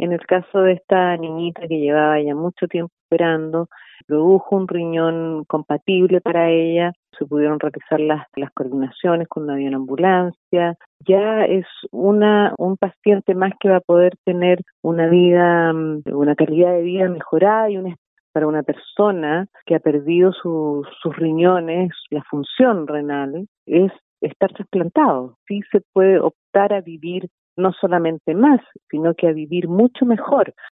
En el caso de esta niñita que llevaba ya mucho tiempo esperando, produjo un riñón compatible para ella, se pudieron realizar las coordinaciones cuando había una ambulancia. Ya es un paciente más que va a poder tener una vida, una calidad de vida mejorada y para una persona que ha perdido sus riñones, la función renal, es estar trasplantado. Sí se puede optar a vivir no solamente más, sino que a vivir mucho mejor.